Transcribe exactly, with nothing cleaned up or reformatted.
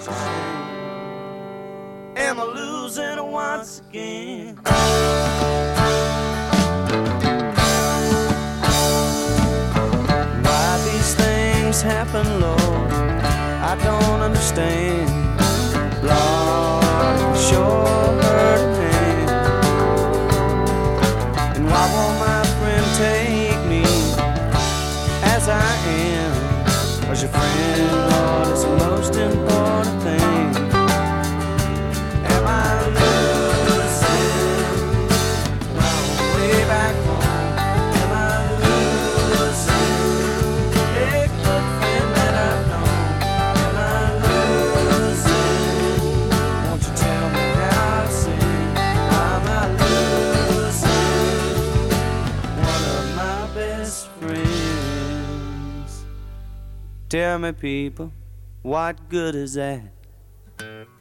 such a shame. Am I losing once again? Why these things happen, Lord, I don't understand. Lord, it sure hurt me. And why won't my friend take me as I am? 'Cause your friend, Lord, is the most important thing. Am I losing my way back home? Am I losing a good friend that I've known? Am I losing? Won't you tell me how to sing? Am I losing one of my best friends? Tell me, people, what good is that?